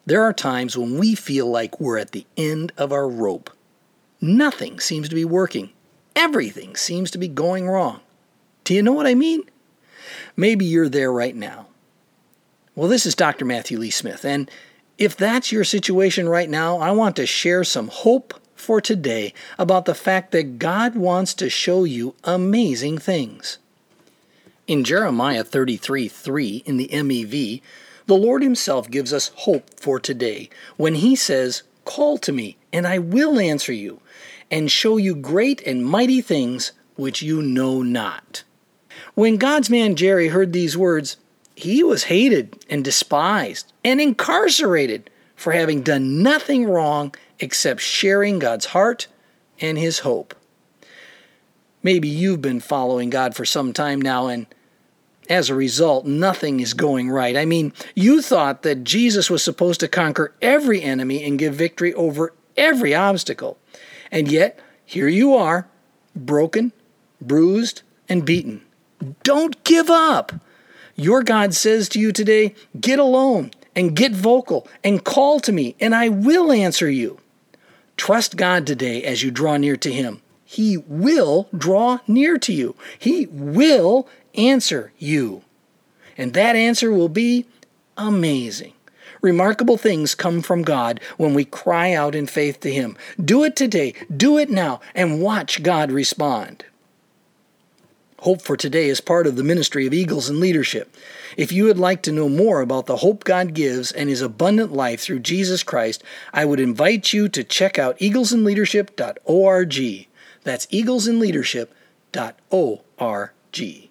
There are times when we feel like we're at the end of our rope. Nothing seems to be working. Everything seems to be going wrong. Do you know what I mean? Maybe you're there right now. Well, this is Dr. Matthew Lee Smith, and if that's your situation right now, I want to share some hope for today about the fact that God wants to show you amazing things. In Jeremiah 33:3 in the MEV, the Lord Himself gives us hope for today when He says, "Call to me, and I will answer you, and show you great and mighty things which you know not." When God's man Jerry heard these words, he was hated and despised and incarcerated for having done nothing wrong except sharing God's heart and His hope. Maybe you've been following God for some time now, and as a result, nothing is going right. I mean, you thought that Jesus was supposed to conquer every enemy and give victory over every obstacle. And yet, here you are, broken, bruised, and beaten. Don't give up. Your God says to you today, get alone and get vocal and call to me, and I will answer you. Trust God today as you draw near to Him. He will draw near to you. He will answer you. And that answer will be amazing. Remarkable things come from God when we cry out in faith to Him. Do it today, do it now, and watch God respond. Hope for Today is part of the ministry of Eagles in Leadership. If you would like to know more about the hope God gives and His abundant life through Jesus Christ, I would invite you to check out eaglesinleadership.org. That's eaglesinleadership.org.